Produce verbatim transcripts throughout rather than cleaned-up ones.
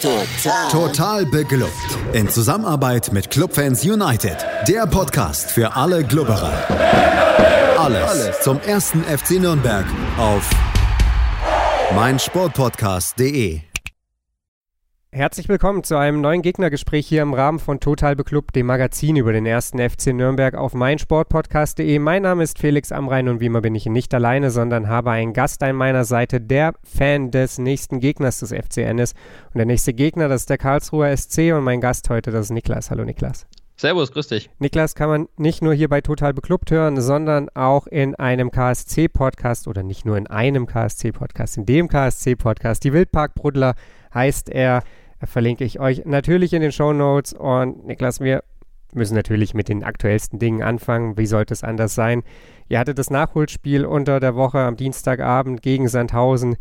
Total. Total beglückt. In Zusammenarbeit mit Clubfans United. Der Podcast für alle Glubberer. Alles, Alles zum ersten F C Nürnberg auf meinsportpodcast punkt de. Herzlich willkommen zu einem neuen Gegnergespräch hier im Rahmen von Total Beklubbt, dem Magazin über den ersten F C Nürnberg auf meinsportpodcast punkt de. Mein Name ist Felix Amrain und wie immer bin ich nicht alleine, sondern habe einen Gast an meiner Seite, der Fan des nächsten Gegners des F C N ist. Und der nächste Gegner, das ist der Karlsruher S C und mein Gast heute, das ist Niklas. Hallo Niklas. Servus, grüß dich. Niklas kann man nicht nur hier bei Total Beklubbt hören, sondern auch in einem K S C-Podcast oder nicht nur in einem K S C-Podcast, in dem K S C-Podcast. Die Wildparkbrudler heißt er. Verlinke ich euch natürlich in den Shownotes. Und Niklas, wir müssen natürlich mit den aktuellsten Dingen anfangen. Wie sollte es anders sein? Ihr hattet das Nachholspiel unter der Woche am Dienstagabend gegen Sandhausen.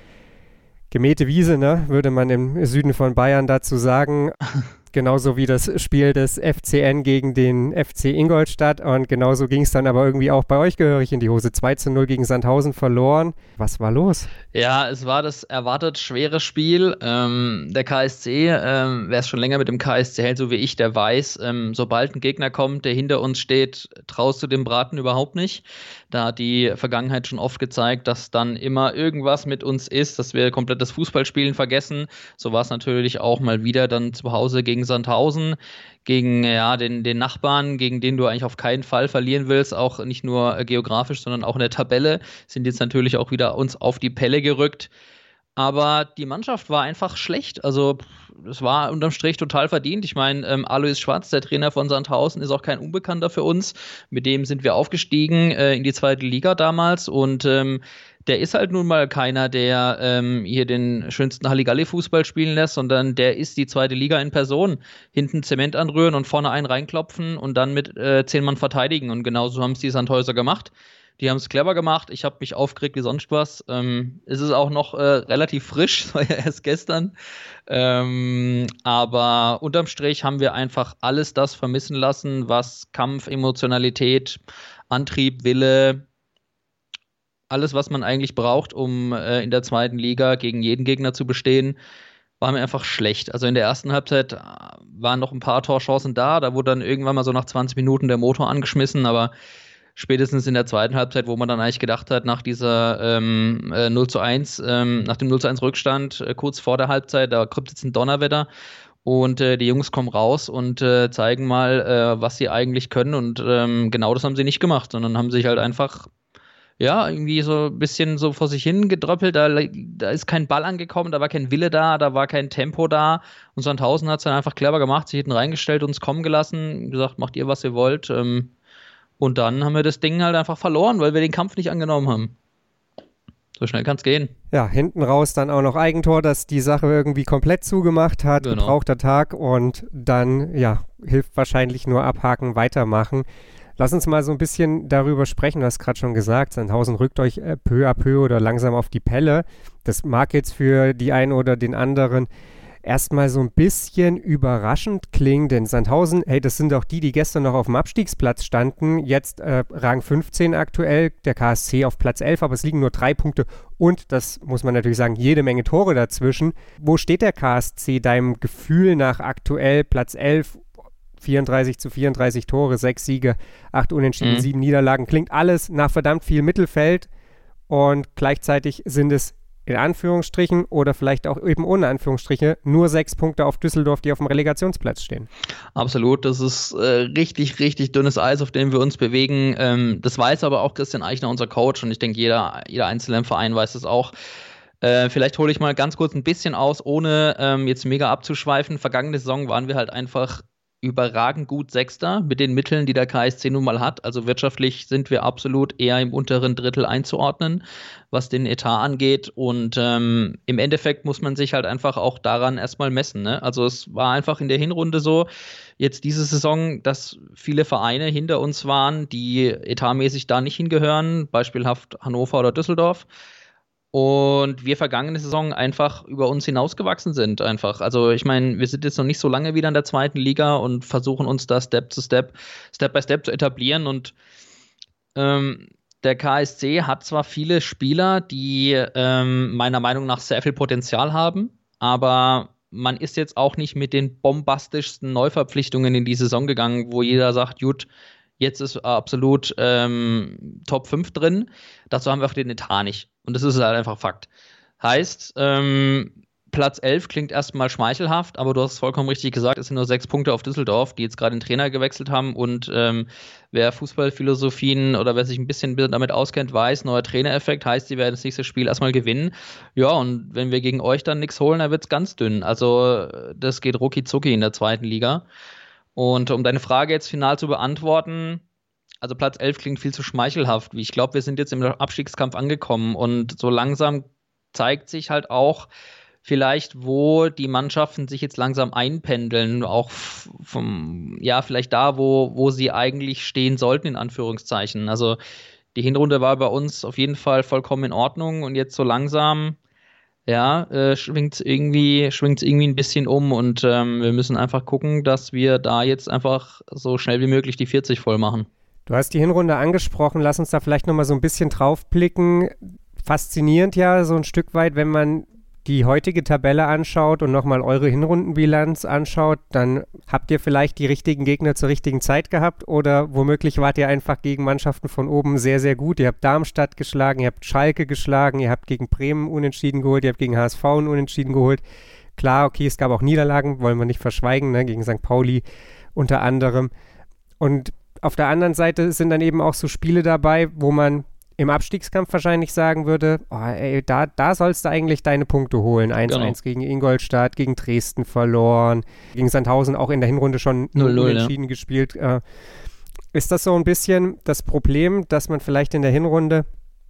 Gemähte Wiese, ne, würde man im Süden von Bayern dazu sagen. Genauso wie das Spiel des F C N gegen den F C Ingolstadt. Und genauso ging es dann aber irgendwie auch bei euch gehörig in die Hose. zwei zu null gegen Sandhausen verloren. Was war los? Ja, es war das erwartet schwere Spiel. Ähm, der K S C, ähm, wer es schon länger mit dem K S C hält, so wie ich, der weiß, ähm, sobald ein Gegner kommt, der hinter uns steht, traust du dem Braten überhaupt nicht. Da hat die Vergangenheit schon oft gezeigt, dass dann immer irgendwas mit uns ist, dass wir komplett das Fußballspielen vergessen. So war es natürlich auch mal wieder dann zu Hause gegen Sandhausen, gegen ja, den, den Nachbarn, gegen den du eigentlich auf keinen Fall verlieren willst, auch nicht nur geografisch, sondern auch in der Tabelle, sind jetzt natürlich auch wieder uns auf die Pelle gerückt. Aber die Mannschaft war einfach schlecht. Also es war unterm Strich total verdient. Ich meine, ähm, Alois Schwarz, der Trainer von Sandhausen, ist auch kein Unbekannter für uns. Mit dem sind wir aufgestiegen äh, in die zweite Liga damals. Und ähm, der ist halt nun mal keiner, der ähm, hier den schönsten Halligalli-Fußball spielen lässt, sondern der ist die zweite Liga in Person. Hinten Zement anrühren und vorne einen reinklopfen und dann mit äh, zehn Mann verteidigen. Und genauso haben es die Sandhäuser gemacht. Die haben es clever gemacht. Ich habe mich aufgeregt wie sonst was. Ähm, es ist auch noch äh, relativ frisch, das war ja erst gestern. Ähm, aber unterm Strich haben wir einfach alles das vermissen lassen, was Kampf, Emotionalität, Antrieb, Wille, alles, was man eigentlich braucht, um äh, in der zweiten Liga gegen jeden Gegner zu bestehen, war mir einfach schlecht. Also in der ersten Halbzeit äh, waren noch ein paar Torchancen da. Da wurde dann irgendwann mal so nach zwanzig Minuten der Motor angeschmissen, aber spätestens in der zweiten Halbzeit, wo man dann eigentlich gedacht hat, nach dieser ähm, äh, null zu eins, ähm, nach dem null zu eins Rückstand, äh, kurz vor der Halbzeit, da kommt jetzt ein Donnerwetter und äh, die Jungs kommen raus und äh, zeigen mal, äh, was sie eigentlich können und ähm, genau das haben sie nicht gemacht, sondern haben sich halt einfach, ja, irgendwie so ein bisschen so vor sich hin gedröppelt, da, da ist kein Ball angekommen, da war kein Wille da, da war kein Tempo da und Sandhausen hat es dann einfach clever gemacht, sich hinten reingestellt, uns kommen gelassen, gesagt, macht ihr, was ihr wollt, ähm, und dann haben wir das Ding halt einfach verloren, weil wir den Kampf nicht angenommen haben. So schnell kann es gehen. Ja, hinten raus dann auch noch Eigentor, das die Sache irgendwie komplett zugemacht hat. Genau. Gebrauchter Tag und dann, ja, hilft wahrscheinlich nur abhaken, weitermachen. Lass uns mal so ein bisschen darüber sprechen. Du hast gerade schon gesagt, Sandhausen rückt euch äh, peu à peu oder langsam auf die Pelle. Das mag jetzt für die einen oder den anderen erstmal so ein bisschen überraschend klingen, denn Sandhausen, hey, das sind auch die, die gestern noch auf dem Abstiegsplatz standen, jetzt äh, Rang fünfzehn aktuell, der K S C auf Platz elf, aber es liegen nur drei Punkte und, das muss man natürlich sagen, jede Menge Tore dazwischen. Wo steht der K S C deinem Gefühl nach aktuell Platz elf, vierunddreißig zu vierunddreißig Tore, sechs Siege, acht Unentschieden, mhm. sieben Niederlagen, klingt alles nach verdammt viel Mittelfeld und gleichzeitig sind es in Anführungsstrichen oder vielleicht auch eben ohne Anführungsstriche nur sechs Punkte auf Düsseldorf, die auf dem Relegationsplatz stehen. Absolut, das ist äh, richtig, richtig dünnes Eis, auf dem wir uns bewegen. Ähm, das weiß aber auch Christian Eichner, unser Coach, und ich denke, jeder, jeder Einzelne im Verein weiß das auch. Äh, vielleicht hole ich mal ganz kurz ein bisschen aus, ohne ähm, jetzt mega abzuschweifen. Vergangene Saison waren wir halt einfach überragend gut Sechster mit den Mitteln, die der K S C nun mal hat. Also wirtschaftlich sind wir absolut eher im unteren Drittel einzuordnen, was den Etat angeht. Und ähm, im Endeffekt muss man sich halt einfach auch daran erstmal messen. Ne? Also es war einfach in der Hinrunde so, jetzt diese Saison, dass viele Vereine hinter uns waren, die etatmäßig da nicht hingehören, beispielhaft Hannover oder Düsseldorf. Und wir vergangene Saison einfach über uns hinausgewachsen sind einfach. Also ich meine, wir sind jetzt noch nicht so lange wieder in der zweiten Liga und versuchen uns da Step zu Step, Step by Step zu etablieren. Und ähm, der K S C hat zwar viele Spieler, die ähm, meiner Meinung nach sehr viel Potenzial haben, aber man ist jetzt auch nicht mit den bombastischsten Neuverpflichtungen in die Saison gegangen, wo jeder sagt, gut, jetzt ist absolut ähm, Top fünf drin. Dazu haben wir auch den Etat nicht. Und das ist halt einfach Fakt. Heißt, ähm, Platz elf klingt erstmal schmeichelhaft, aber du hast es vollkommen richtig gesagt, es sind nur sechs Punkte auf Düsseldorf, die jetzt gerade den Trainer gewechselt haben. Und ähm, wer Fußballphilosophien oder wer sich ein bisschen damit auskennt, weiß, neuer Trainereffekt heißt, sie werden das nächste Spiel erstmal gewinnen. Ja, und wenn wir gegen euch dann nichts holen, dann wird es ganz dünn. Also das geht rucki zucki in der zweiten Liga. Und um deine Frage jetzt final zu beantworten, also Platz elf klingt viel zu schmeichelhaft. Ich glaube, wir sind jetzt im Abstiegskampf angekommen und so langsam zeigt sich halt auch vielleicht, wo die Mannschaften sich jetzt langsam einpendeln, auch vom, ja, vielleicht da, wo, wo sie eigentlich stehen sollten, in Anführungszeichen. Also die Hinrunde war bei uns auf jeden Fall vollkommen in Ordnung und jetzt so langsam, ja, äh, schwingt es irgendwie, schwingt's irgendwie ein bisschen um und ähm, wir müssen einfach gucken, dass wir da jetzt einfach so schnell wie möglich die vierzig voll machen. Du hast die Hinrunde angesprochen, lass uns da vielleicht nochmal so ein bisschen drauf blicken. Faszinierend ja so ein Stück weit, wenn man die heutige Tabelle anschaut und nochmal eure Hinrundenbilanz anschaut, dann habt ihr vielleicht die richtigen Gegner zur richtigen Zeit gehabt oder womöglich wart ihr einfach gegen Mannschaften von oben sehr, sehr gut. Ihr habt Darmstadt geschlagen, ihr habt Schalke geschlagen, ihr habt gegen Bremen Unentschieden geholt, ihr habt gegen H S V einen Unentschieden geholt. Klar, okay, es gab auch Niederlagen, wollen wir nicht verschweigen, ne, gegen Sankt Pauli unter anderem. Und auf der anderen Seite sind dann eben auch so Spiele dabei, wo man im Abstiegskampf wahrscheinlich sagen würde, oh, ey, da, da sollst du eigentlich deine Punkte holen. eins eins genau. Gegen Ingolstadt, gegen Dresden verloren, gegen Sandhausen auch in der Hinrunde schon null null unentschieden ja. gespielt. Äh, ist das so ein bisschen das Problem, dass man vielleicht in der Hinrunde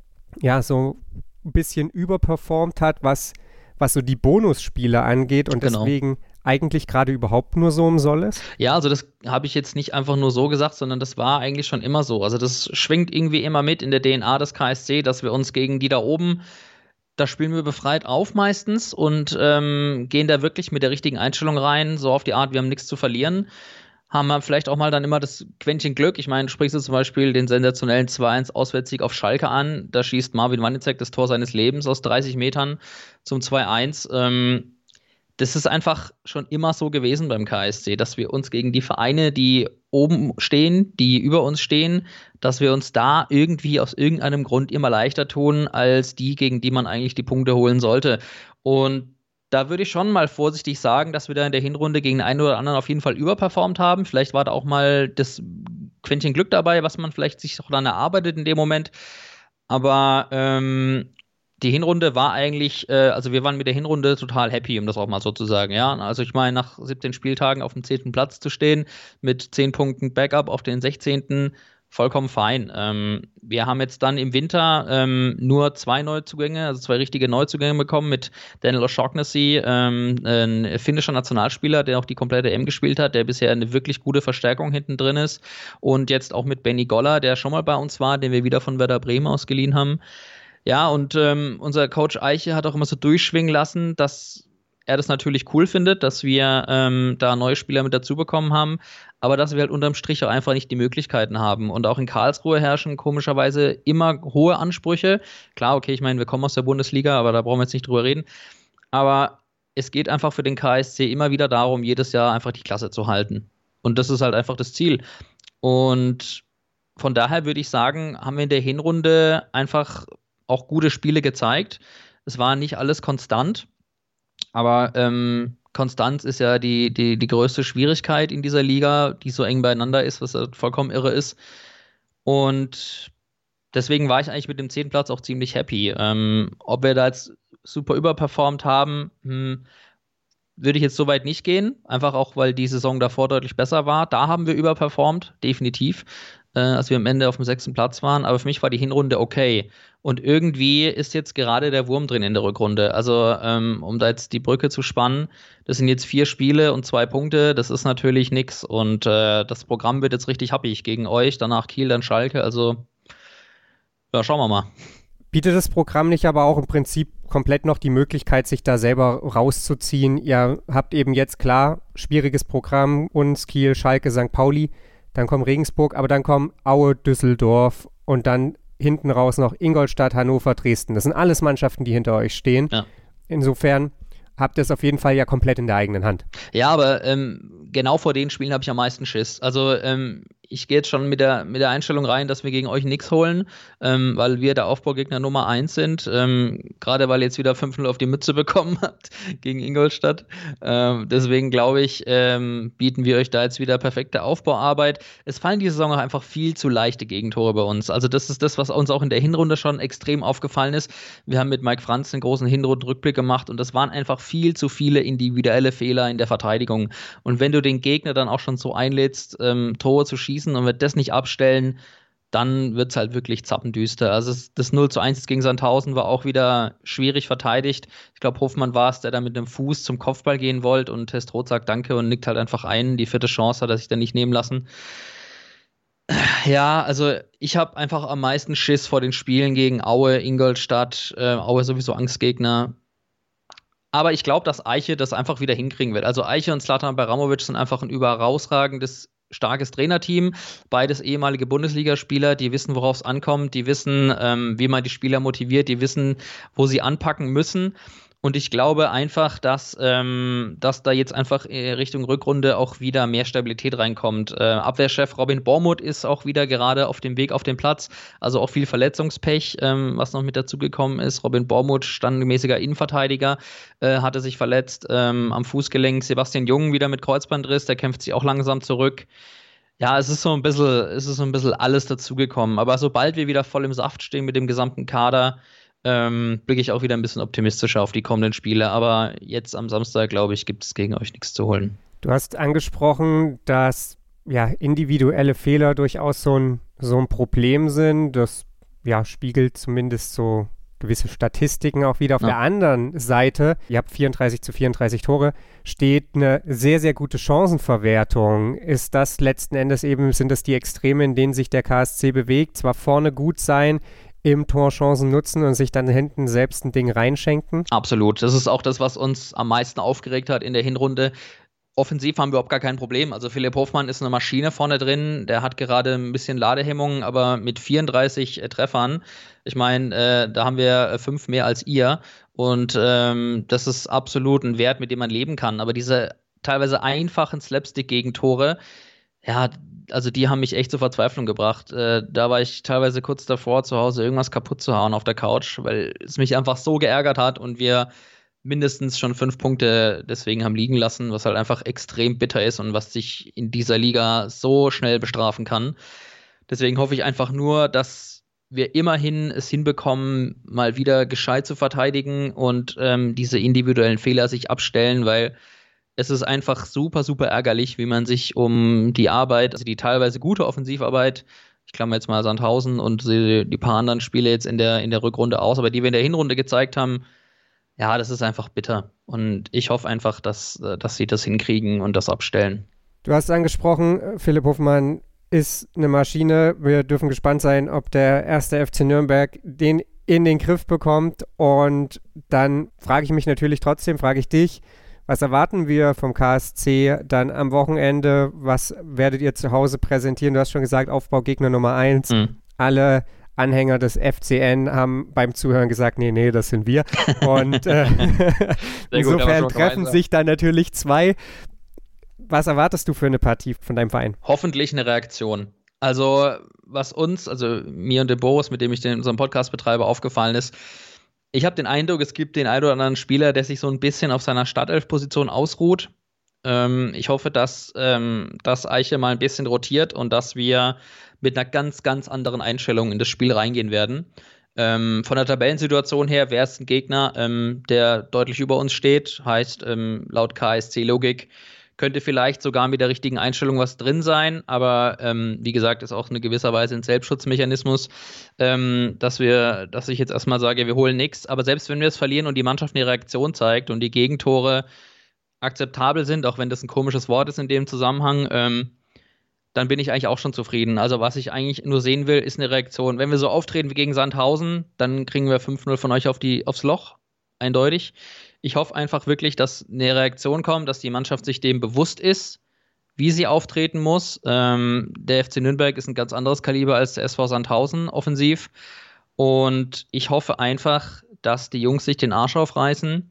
ja so ein bisschen überperformt hat, was, was so die Bonusspiele angeht und genau. deswegen eigentlich gerade überhaupt nur so im Soll ist? Ja, also das habe ich jetzt nicht einfach nur so gesagt, sondern das war eigentlich schon immer so. Also das schwingt irgendwie immer mit in der D N A des K S C, dass wir uns gegen die da oben, da spielen wir befreit auf meistens und ähm, gehen da wirklich mit der richtigen Einstellung rein, so auf die Art, wir haben nichts zu verlieren. Haben wir vielleicht auch mal dann immer das Quäntchen Glück. Ich meine, sprichst du zum Beispiel den sensationellen zwei eins Auswärtssieg auf Schalke an, da schießt Marvin Wanizek das Tor seines Lebens aus dreißig Metern zum zwei eins. Ähm, Das ist einfach schon immer so gewesen beim K S C, dass wir uns gegen die Vereine, die oben stehen, die über uns stehen, dass wir uns da irgendwie aus irgendeinem Grund immer leichter tun, als die, gegen die man eigentlich die Punkte holen sollte. Und da würde ich schon mal vorsichtig sagen, dass wir da in der Hinrunde gegen den einen oder anderen auf jeden Fall überperformt haben. Vielleicht war da auch mal das Quäntchen Glück dabei, was man vielleicht sich auch dann erarbeitet in dem Moment. Aber ähm, die Hinrunde war eigentlich, äh, also wir waren mit der Hinrunde total happy, um das auch mal so zu sagen, ja. Also ich meine, nach siebzehn Spieltagen auf dem zehnten Platz zu stehen, mit zehn Punkten Backup auf den sechzehnten vollkommen fein. Ähm, wir haben jetzt dann im Winter ähm, nur zwei Neuzugänge, also zwei richtige Neuzugänge bekommen mit Daniel O'Shaughnessy, ähm, ein finnischer Nationalspieler, der auch die komplette E M gespielt hat, der bisher eine wirklich gute Verstärkung hinten drin ist. Und jetzt auch mit Benny Goller, der schon mal bei uns war, den wir wieder von Werder Bremen ausgeliehen haben. Ja, und ähm, unser Coach Eiche hat auch immer so durchschwingen lassen, dass er das natürlich cool findet, dass wir ähm, da neue Spieler mit dazu bekommen haben, aber dass wir halt unterm Strich auch einfach nicht die Möglichkeiten haben. Und auch in Karlsruhe herrschen komischerweise immer hohe Ansprüche. Klar, okay, ich meine, wir kommen aus der Bundesliga, aber da brauchen wir jetzt nicht drüber reden. Aber es geht einfach für den K S C immer wieder darum, jedes Jahr einfach die Klasse zu halten. Und das ist halt einfach das Ziel. Und von daher würde ich sagen, haben wir in der Hinrunde einfach auch gute Spiele gezeigt. Es war nicht alles konstant, aber ähm, Konstanz ist ja die, die, die größte Schwierigkeit in dieser Liga, die so eng beieinander ist, was halt vollkommen irre ist. Und deswegen war ich eigentlich mit dem zehnten Platz auch ziemlich happy. Ähm, ob wir da jetzt super überperformt haben, hm, würde ich jetzt so weit nicht gehen. Einfach auch, weil die Saison davor deutlich besser war. Da haben wir überperformt, definitiv, äh, als wir am Ende auf dem sechsten Platz waren. Aber für mich war die Hinrunde okay. Und irgendwie ist jetzt gerade der Wurm drin in der Rückrunde. Also, ähm, um da jetzt die Brücke zu spannen, das sind jetzt vier Spiele und zwei Punkte. Das ist natürlich nix. Und äh, das Programm wird jetzt richtig happig gegen euch. Danach Kiel, dann Schalke. Also, ja, schauen wir mal. Bietet das Programm nicht aber auch im Prinzip komplett noch die Möglichkeit, sich da selber rauszuziehen? Ihr habt eben jetzt klar, schwieriges Programm, uns, Kiel, Schalke, Sankt Pauli, dann kommt Regensburg, aber dann kommen Aue, Düsseldorf und dann hinten raus noch Ingolstadt, Hannover, Dresden. Das sind alles Mannschaften, die hinter euch stehen. Ja. Insofern habt ihr es auf jeden Fall ja komplett in der eigenen Hand. Ja, aber ähm, genau vor den Spielen habe ich am meisten Schiss. Also ähm, ich gehe jetzt schon mit der, mit der Einstellung rein, dass wir gegen euch nichts holen, ähm, weil wir der Aufbaugegner Nummer eins sind. Ähm, Gerade weil ihr jetzt wieder fünf null auf die Mütze bekommen habt gegen Ingolstadt. Ähm, deswegen glaube ich, ähm, bieten wir euch da jetzt wieder perfekte Aufbauarbeit. Es fallen diese Saison auch einfach viel zu leichte Gegentore bei uns. Also das ist das, was uns auch in der Hinrunde schon extrem aufgefallen ist. Wir haben mit Mike Franz einen großen Hinrundenrückblick gemacht und das waren einfach viel zu viele individuelle Fehler in der Verteidigung. Und wenn du den Gegner dann auch schon so einlädst, ähm, Tore zu schießen und wird das nicht abstellen, dann wird es halt wirklich zappendüster. Also das null zu eins gegen Sandhausen war auch wieder schwierig verteidigt. Ich glaube, Hofmann war es, der da mit dem Fuß zum Kopfball gehen wollte und Testroth sagt Danke und nickt halt einfach ein. Die vierte Chance hat er sich dann nicht nehmen lassen. Ja, also ich habe einfach am meisten Schiss vor den Spielen gegen Aue, Ingolstadt, äh, Aue sowieso Angstgegner. Aber ich glaube, dass Eiche das einfach wieder hinkriegen wird. Also Eiche und Zlatan Baramovic sind einfach ein überrausragendes, starkes Trainerteam. Beides ehemalige Bundesligaspieler, die wissen, worauf es ankommt, die wissen, ähm, wie man die Spieler motiviert, die wissen, wo sie anpacken müssen. Und ich glaube einfach, dass, ähm, dass da jetzt einfach Richtung Rückrunde auch wieder mehr Stabilität reinkommt. Äh, Abwehrchef Robin Bormuth ist auch wieder gerade auf dem Weg auf den Platz. Also auch viel Verletzungspech, ähm, was noch mit dazugekommen ist. Robin Bormuth, standmäßiger Innenverteidiger, äh, hatte sich verletzt ähm, am Fußgelenk. Sebastian Jung wieder mit Kreuzbandriss, der kämpft sich auch langsam zurück. Ja, es ist so ein bisschen, es ist so ein bisschen alles dazugekommen. Aber sobald wir wieder voll im Saft stehen mit dem gesamten Kader, Ähm, blicke ich auch wieder ein bisschen optimistischer auf die kommenden Spiele. Aber jetzt am Samstag, glaube ich, gibt es gegen euch nichts zu holen. Du hast angesprochen, dass ja, individuelle Fehler durchaus so ein, so ein Problem sind. Das ja, spiegelt zumindest so gewisse Statistiken auch wieder. Auf ja. der anderen Seite, ihr habt vierunddreißig zu vierunddreißig Tore, steht eine sehr, sehr gute Chancenverwertung. Ist das letzten Endes eben, sind das die Extreme, in denen sich der K S C bewegt? Zwar vorne gut sein, im Tor Chancen nutzen und sich dann hinten selbst ein Ding reinschenken? Absolut. Das ist auch das, was uns am meisten aufgeregt hat in der Hinrunde. Offensiv haben wir überhaupt gar kein Problem. Also Philipp Hofmann ist eine Maschine vorne drin. Der hat gerade ein bisschen Ladehemmungen, aber mit vierunddreißig äh, Treffern, ich meine, äh, da haben wir äh, fünf mehr als ihr. Und ähm, das ist absolut ein Wert, mit dem man leben kann. Aber diese teilweise einfachen Slapstick-Gegentore, ja, also die haben mich echt zur Verzweiflung gebracht. Äh, da war ich teilweise kurz davor, zu Hause irgendwas kaputt zu hauen auf der Couch, weil es mich einfach so geärgert hat und wir mindestens schon fünf Punkte deswegen haben liegen lassen, was halt einfach extrem bitter ist und was sich in dieser Liga so schnell bestrafen kann. Deswegen hoffe ich einfach nur, dass wir immerhin es hinbekommen, mal wieder gescheit zu verteidigen und ähm, diese individuellen Fehler sich abstellen, weil es ist einfach super, super ärgerlich, wie man sich um die Arbeit, also die teilweise gute Offensivarbeit, ich klammer jetzt mal Sandhausen und die, die paar anderen Spiele jetzt in der, in der Rückrunde aus, aber die wir in der Hinrunde gezeigt haben, ja, das ist einfach bitter. Und ich hoffe einfach, dass, dass sie das hinkriegen und das abstellen. Du hast angesprochen, Philipp Hofmann ist eine Maschine. Wir dürfen gespannt sein, ob der erste F C Nürnberg den in den Griff bekommt. Und dann frage ich mich natürlich trotzdem, frage ich dich, was erwarten wir vom K S C dann am Wochenende? Was werdet ihr zu Hause präsentieren? Du hast schon gesagt, Aufbaugegner Nummer eins. Mhm. Alle Anhänger des F C N haben beim Zuhören gesagt, nee, nee, das sind wir. Und äh, insofern gut, treffen sich dann natürlich zwei. Was erwartest du für eine Partie von deinem Verein? Hoffentlich eine Reaktion. Also was uns, also mir und dem Boris, mit dem ich den, unseren Podcast betreibe, aufgefallen ist, ich habe den Eindruck, es gibt den einen oder anderen Spieler, der sich so ein bisschen auf seiner Startelf-Position ausruht. Ähm, ich hoffe, dass, ähm, dass Eiche mal ein bisschen rotiert und dass wir mit einer ganz, ganz anderen Einstellung in das Spiel reingehen werden. Ähm, von der Tabellensituation her wäre es ein Gegner, ähm, der deutlich über uns steht. Heißt, ähm, laut K S C-Logik könnte vielleicht sogar mit der richtigen Einstellung was drin sein, aber ähm, wie gesagt, ist auch eine gewisser Weise ein Selbstschutzmechanismus, ähm, dass wir, dass ich jetzt erstmal sage, wir holen nichts, aber selbst wenn wir es verlieren und die Mannschaft eine Reaktion zeigt und die Gegentore akzeptabel sind, auch wenn das ein komisches Wort ist in dem Zusammenhang, ähm, dann bin ich eigentlich auch schon zufrieden. Also was ich eigentlich nur sehen will, ist eine Reaktion. Wenn wir so auftreten wie gegen Sandhausen, dann kriegen wir fünf null von euch auf die, aufs Loch, eindeutig. Ich hoffe einfach wirklich, dass eine Reaktion kommt, dass die Mannschaft sich dem bewusst ist, wie sie auftreten muss. Ähm, der F C Nürnberg ist ein ganz anderes Kaliber als der S V Sandhausen offensiv. Und ich hoffe einfach, dass die Jungs sich den Arsch aufreißen,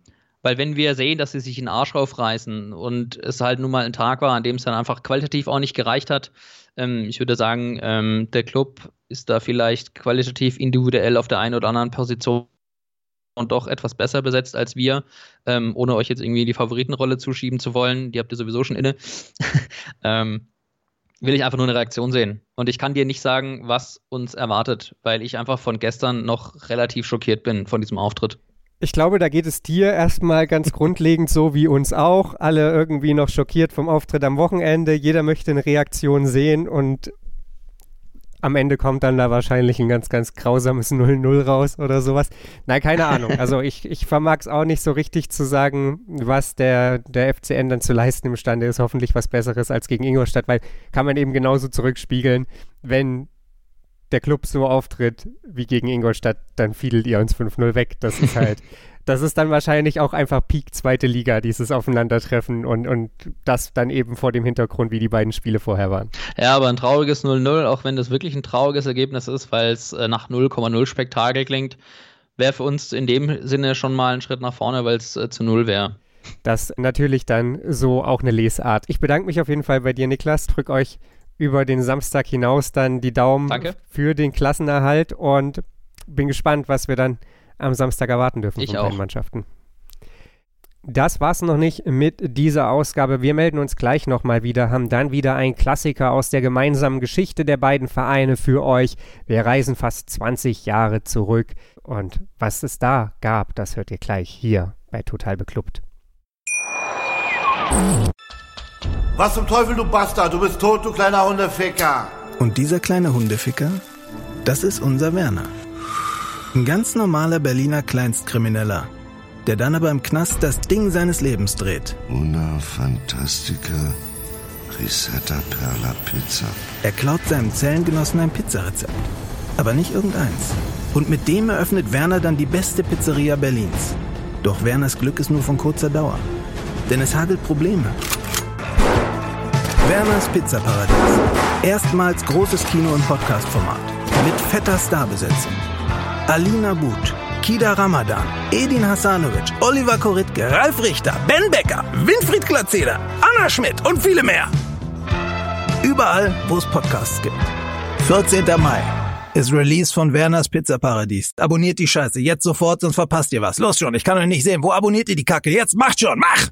Weil wenn wir sehen, dass sie sich den Arsch aufreißen und es halt nun mal ein Tag war, an dem es dann einfach qualitativ auch nicht gereicht hat, ähm, ich würde sagen, ähm, der Club ist da vielleicht qualitativ individuell auf der einen oder anderen Position und doch etwas besser besetzt als wir, ähm, ohne euch jetzt irgendwie die Favoritenrolle zuschieben zu wollen. Die habt ihr sowieso schon inne. ähm, will ich einfach nur eine Reaktion sehen. Und ich kann dir nicht sagen, was uns erwartet, weil ich einfach von gestern noch relativ schockiert bin von diesem Auftritt. Ich glaube, da geht es dir erstmal ganz grundlegend so wie uns auch. Alle irgendwie noch schockiert vom Auftritt am Wochenende. Jeder möchte eine Reaktion sehen und am Ende kommt dann da wahrscheinlich ein ganz, ganz grausames null null raus oder sowas. Nein, keine Ahnung. Also ich, ich vermag es auch nicht so richtig zu sagen, was der, der F C N dann zu leisten imstande ist. Hoffentlich was Besseres als gegen Ingolstadt, weil kann man eben genauso zurückspiegeln, wenn der Club so auftritt wie gegen Ingolstadt, dann fiedelt ihr uns fünf null weg. Das ist halt, das ist dann wahrscheinlich auch einfach Peak zweite Liga, dieses Aufeinandertreffen und, und das dann eben vor dem Hintergrund, wie die beiden Spiele vorher waren. Ja, aber ein trauriges null null, auch wenn das wirklich ein trauriges Ergebnis ist, weil es äh, nach null Komma null Spektakel klingt, wäre für uns in dem Sinne schon mal ein Schritt nach vorne, weil es äh, zu null wäre. Das natürlich dann so auch eine Lesart. Ich bedanke mich auf jeden Fall bei dir, Niklas, drück euch über den Samstag hinaus dann die Daumen Danke. für den Klassenerhalt und bin gespannt, was wir dann am Samstag erwarten dürfen ich von auch. beiden Mannschaften. Das war's noch nicht mit dieser Ausgabe. Wir melden uns gleich nochmal wieder, haben dann wieder einen Klassiker aus der gemeinsamen Geschichte der beiden Vereine für euch. Wir reisen fast zwanzig Jahre zurück und was es da gab, das hört ihr gleich hier bei Total Beklubbt. Was zum Teufel, du Bastard? Du bist tot, du kleiner Hundeficker. Und dieser kleine Hundeficker, das ist unser Werner. Ein ganz normaler Berliner Kleinstkrimineller, der dann aber im Knast das Ding seines Lebens dreht. Una Fantastica Risetta Perla Pizza. Er klaut seinem Zellengenossen ein Pizzarezept, aber nicht irgendeins. Und mit dem eröffnet Werner dann die beste Pizzeria Berlins. Doch Werners Glück ist nur von kurzer Dauer, denn es hagelt Probleme. Werners Pizzaparadies. Erstmals großes Kino- und Podcast-Format. Mit fetter Starbesetzung. Alina But, Kida Ramadan, Edin Hasanovic, Oliver Koritke, Ralf Richter, Ben Becker, Winfried Glatzeder, Anna Schmidt und viele mehr. Überall, wo es Podcasts gibt. vierzehnten Mai ist Release von Werners Pizzaparadies. Abonniert die Scheiße jetzt sofort, sonst verpasst ihr was. Los schon, ich kann euch nicht sehen. Wo abonniert ihr die Kacke? Jetzt macht schon, mach!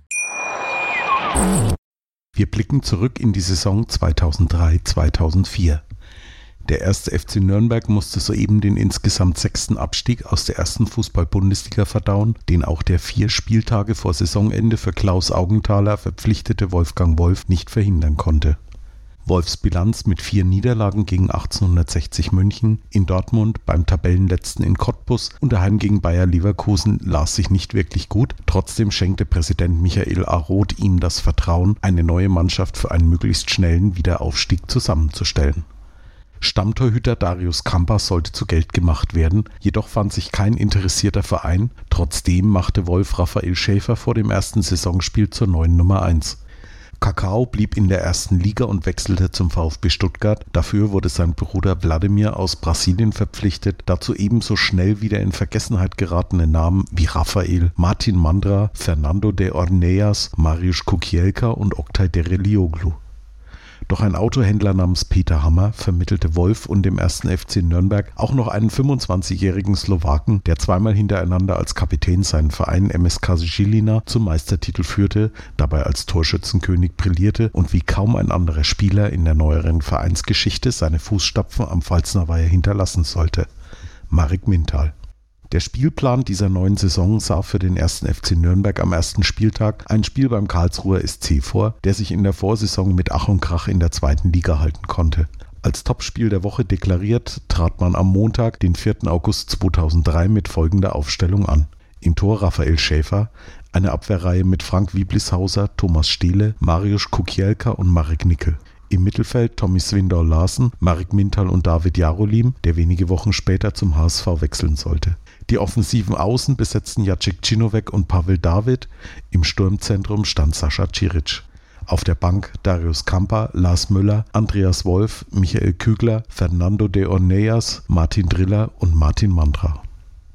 Wir blicken zurück in die Saison zweitausenddrei zweitausendvier. Der erste F C Nürnberg musste soeben den insgesamt sechsten Abstieg aus der ersten Fußball-Bundesliga verdauen, den auch der vier Spieltage vor Saisonende für Klaus Augenthaler verpflichtete Wolfgang Wolf nicht verhindern konnte. Wolfs Bilanz mit vier Niederlagen gegen achtzehnhundertsechzig München, in Dortmund, beim Tabellenletzten in Cottbus und daheim gegen Bayer Leverkusen las sich nicht wirklich gut. Trotzdem schenkte Präsident Michael A. Roth ihm das Vertrauen, eine neue Mannschaft für einen möglichst schnellen Wiederaufstieg zusammenzustellen. Stammtorhüter Darius Kamper sollte zu Geld gemacht werden, jedoch fand sich kein interessierter Verein. Trotzdem machte Wolf Raphael Schäfer vor dem ersten Saisonspiel zur neuen Nummer eins. Kakao blieb in der ersten Liga und wechselte zum VfB Stuttgart. Dafür wurde sein Bruder Wladimir aus Brasilien verpflichtet. Dazu ebenso schnell wieder in Vergessenheit geratene Namen wie Raphael, Martin Mandra, Fernando de Orneas, Mariusz Kukielka und Oktay Derelioglu. Doch ein Autohändler namens Peter Hammer vermittelte Wolf und dem ersten F C Nürnberg auch noch einen fünfundzwanzigjährigen Slowaken, der zweimal hintereinander als Kapitän seinen Verein M S K Žilina zum Meistertitel führte, dabei als Torschützenkönig brillierte und wie kaum ein anderer Spieler in der neueren Vereinsgeschichte seine Fußstapfen am Pfalzner Weiher hinterlassen sollte: Marek Mintal. Der Spielplan dieser neuen Saison sah für den ersten F C Nürnberg am ersten Spieltag ein Spiel beim Karlsruher S C vor, der sich in der Vorsaison mit Ach und Krach in der zweiten Liga halten konnte. Als Topspiel der Woche deklariert, trat man am Montag, den vierten August zweitausenddrei, mit folgender Aufstellung an. Im Tor Raphael Schäfer, eine Abwehrreihe mit Frank Wieblishauser, Thomas Stehle, Mariusz Kukielka und Marek Nickel. Im Mittelfeld Tommy Svindal Larsen, Marek Mintal und David Jarolim, der wenige Wochen später zum H S V wechseln sollte. Die offensiven Außen besetzten Jacek Cinovic und Pavel David, im Sturmzentrum stand Sascha Ciric. Auf der Bank Darius Kamper, Lars Müller, Andreas Wolf, Michael Kügler, Fernando de Orneas, Martin Driller und Martin Mandra.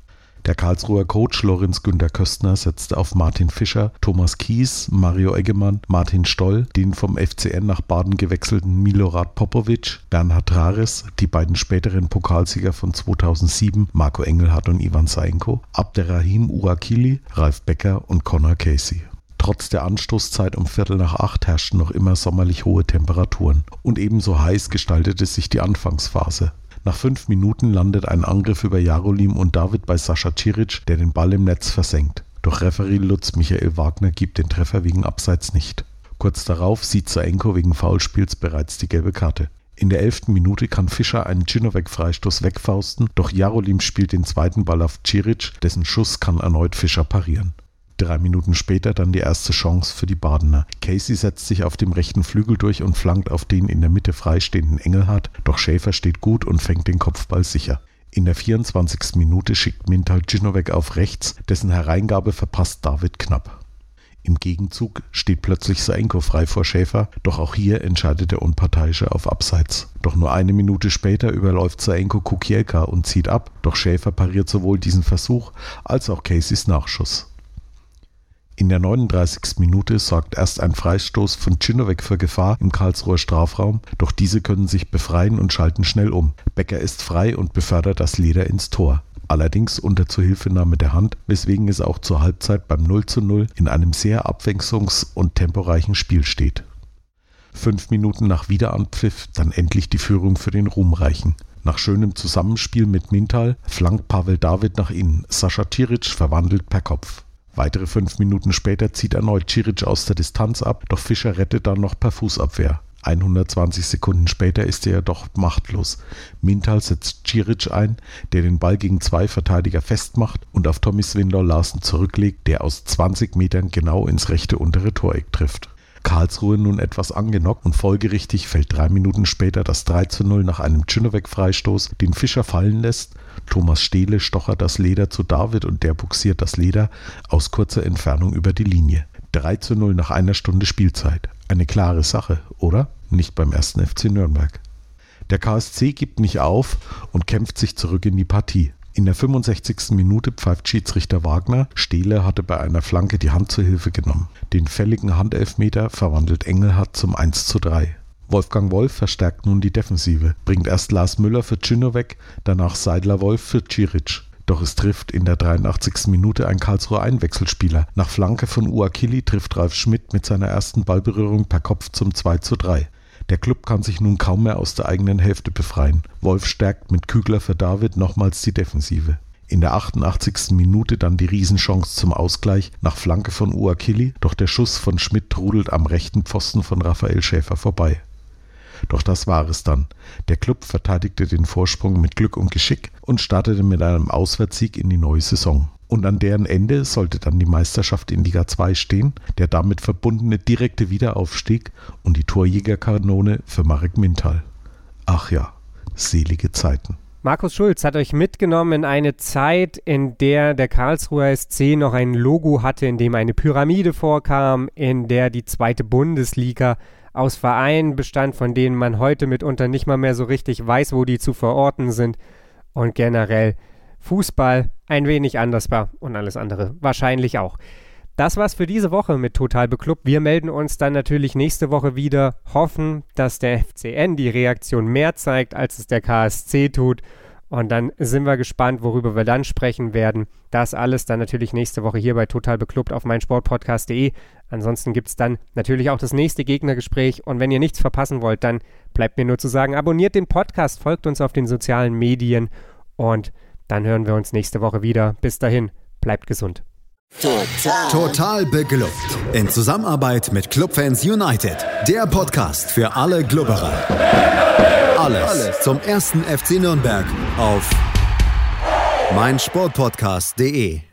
Der Karlsruher Coach Lorenz Günther Köstner setzte auf Martin Fischer, Thomas Kies, Mario Eggemann, Martin Stoll, den vom F C N nach Baden gewechselten Milorad Popovic, Bernhard Trares, die beiden späteren Pokalsieger von zweitausendsieben, Marco Engelhardt und Ivan Saenko, Abderrahim Uakili, Ralf Becker und Connor Casey. Trotz der Anstoßzeit um Viertel nach acht herrschten noch immer sommerlich hohe Temperaturen und ebenso heiß gestaltete sich die Anfangsphase. Nach fünf Minuten landet ein Angriff über Jarolim und David bei Sascha Ciric, der den Ball im Netz versenkt. Doch Referee Lutz Michael Wagner gibt den Treffer wegen Abseits nicht. Kurz darauf sieht Saenko wegen Foulspiels bereits die gelbe Karte. In der elften Minute kann Fischer einen Ginowek-Freistoß wegfausten, doch Jarolim spielt den zweiten Ball auf Ciric, dessen Schuss kann erneut Fischer parieren. Drei Minuten später dann die erste Chance für die Badener. Casey setzt sich auf dem rechten Flügel durch und flankt auf den in der Mitte freistehenden Engelhardt, doch Schäfer steht gut und fängt den Kopfball sicher. In der vierundzwanzigsten Minute schickt Mintal Ginowek auf rechts, dessen Hereingabe verpasst David knapp. Im Gegenzug steht plötzlich Saenko frei vor Schäfer, doch auch hier entscheidet der Unparteiische auf Abseits. Doch nur eine Minute später überläuft Saenko Kukielka und zieht ab, doch Schäfer pariert sowohl diesen Versuch als auch Caseys Nachschuss. In der neununddreißigsten Minute sorgt erst ein Freistoß von Ginowek für Gefahr im Karlsruher Strafraum, doch diese können sich befreien und schalten schnell um. Becker ist frei und befördert das Leder ins Tor. Allerdings unter Zuhilfenahme der Hand, weswegen es auch zur Halbzeit beim null zu null in einem sehr abwechslungs- und temporeichen Spiel steht. Fünf Minuten nach Wiederanpfiff dann endlich die Führung für den Ruhmreichen. Nach schönem Zusammenspiel mit Mintal flankt Pavel David nach innen. Sascha Ciric verwandelt per Kopf. Weitere fünf Minuten später zieht erneut Ciric aus der Distanz ab, doch Fischer rettet dann noch per Fußabwehr. hundertzwanzig Sekunden später ist er jedoch machtlos. Mintal setzt Ciric ein, der den Ball gegen zwei Verteidiger festmacht und auf Tommy Svindor Larsen zurücklegt, der aus zwanzig Metern genau ins rechte untere Toreck trifft. Karlsruhe nun etwas angenockt und folgerichtig fällt drei Minuten später das drei zu null nach einem Ginowek-Freistoß, den Fischer fallen lässt. Thomas Stehle stochert das Leder zu David und der buxiert das Leder aus kurzer Entfernung über die Linie. drei zu null nach einer Stunde Spielzeit. Eine klare Sache, oder? Nicht beim ersten F C Nürnberg. Der K S C gibt nicht auf und kämpft sich zurück in die Partie. In der fünfundsechzigsten Minute pfeift Schiedsrichter Wagner. Stehle hatte bei einer Flanke die Hand zur Hilfe genommen. Den fälligen Handelfmeter verwandelt Engelhardt zum eins zu drei. Wolfgang Wolf verstärkt nun die Defensive, bringt erst Lars Müller für Ginowek, danach Seidler Wolf für Ciric. Doch es trifft in der dreiundachtzigsten Minute ein Karlsruher Einwechselspieler. Nach Flanke von Uakili trifft Ralf Schmidt mit seiner ersten Ballberührung per Kopf zum zwei zu drei. Der Klub kann sich nun kaum mehr aus der eigenen Hälfte befreien. Wolf stärkt mit Kügler für David nochmals die Defensive. In der achtundachtzigsten Minute dann die Riesenchance zum Ausgleich nach Flanke von Uakili, doch der Schuss von Schmidt trudelt am rechten Pfosten von Raphael Schäfer vorbei. Doch das war es dann. Der Klub verteidigte den Vorsprung mit Glück und Geschick und startete mit einem Auswärtssieg in die neue Saison. Und an deren Ende sollte dann die Meisterschaft in Liga zwei stehen, der damit verbundene direkte Wiederaufstieg und die Torjägerkanone für Marek Mintal. Ach ja, selige Zeiten. Markus Schulz hat euch mitgenommen in eine Zeit, in der der Karlsruher S C noch ein Logo hatte, in dem eine Pyramide vorkam, in der die zweite Bundesliga aus Vereinen bestand, von denen man heute mitunter nicht mal mehr so richtig weiß, wo die zu verorten sind, und generell Fußball ein wenig anders war und alles andere wahrscheinlich auch. Das war's für diese Woche mit Total Beklubbt. Wir melden uns dann natürlich nächste Woche wieder, hoffen, dass der F C N die Reaktion mehr zeigt, als es der K S C tut. Und dann sind wir gespannt, worüber wir dann sprechen werden. Das alles dann natürlich nächste Woche hier bei Total Beklubbt auf meinsportpodcast punkt de. Ansonsten gibt es dann natürlich auch das nächste Gegnergespräch. Und wenn ihr nichts verpassen wollt, dann bleibt mir nur zu sagen, abonniert den Podcast, folgt uns auf den sozialen Medien und dann hören wir uns nächste Woche wieder. Bis dahin, bleibt gesund. Total. Total Beglückt. In Zusammenarbeit mit Clubfans United. Der Podcast für alle Glubberer. Alles, Alles zum ersten F C Nürnberg auf meinsportpodcast punkt de.